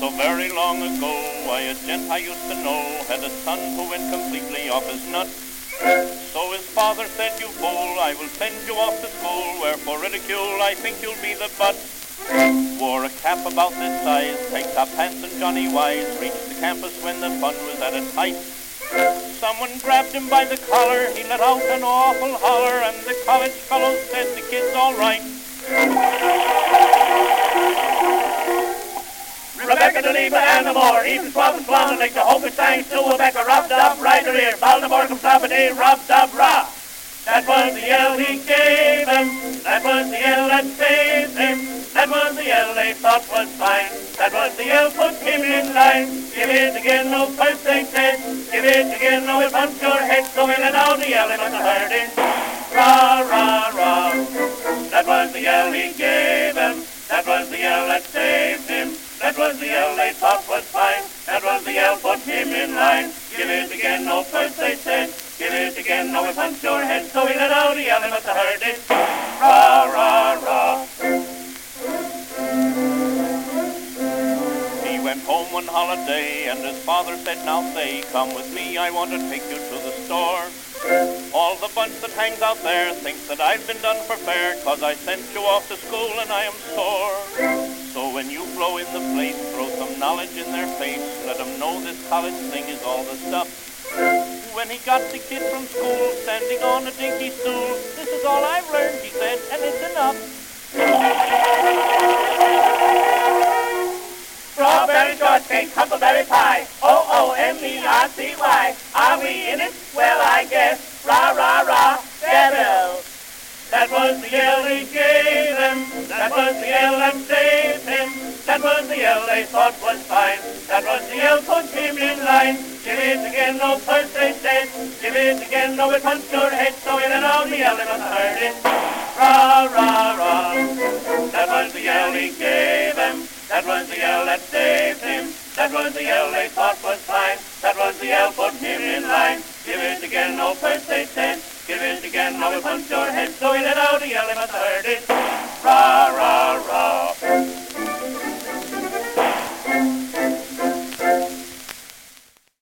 So very long ago, a gent I used to know had a son who went completely off his nut. So his father said, "You fool, I will send you off to school, where for ridicule I think you'll be the butt." Wore a cap about this size, tight top pants and Johnny Wise, reached the campus when the fun was at its height. Someone grabbed him by the collar, he let out an awful holler, and the college fellows said the kid's all right. Rebecca, Deleva, and the more, even Swab and Swan, like the hope it sang to Rebecca, robbed-up, right or ear, Baltimore comes up and he robbed-up, rah. That was the yell he gave him, that was the yell that saved him, that was the yell they thought was fine, that was the yell put him in line. Give it again, no first they said, give it again, no we'll punch your head, so we let out the yell, they must have heard it. Rah, rah, rah, that was the yell he gave him, that was the yell that saved him, that was the yell they thought was fine, that was the yell put him in line. Give it again, no first they said, give it again, no we'll punch your head, so we let out the yell, they must have heard it. Rah, rah, rah. He went home one holiday, and his father said, "Now say, come with me, I want to take you to the store. All the bunch that hangs out there thinks that I've been done for fair, 'cause I sent you off to school and I am sore. So when you blow in the place, throw some knowledge in their face, let them know this college thing is all the stuff." When he got the kid from school, standing on a dinky stool, "This is all I've learned," he said, "and it's enough." Strawberry shortcake, huckleberry pie, O-O-M-E-R-C-Y. Are we in it? Well, I guess. Rah, rah, rah, devil. That was the yell he gave him, that was the yell that saved him, that was the yell they thought was fine, that was the yell put him in line. Give it again, no first they said, give it again, no we'll punch your head, so we let out the yell, they must have heard it. Rah, rah, rah, that was the yell he gave him, that was the yell that saved him, that was the yell they thought was fine, that was the yell put him in line. Give it again, no first they said, give it again, now we'll punch your head, so we let out a yell, they must have heard it. Rah, rah, rah.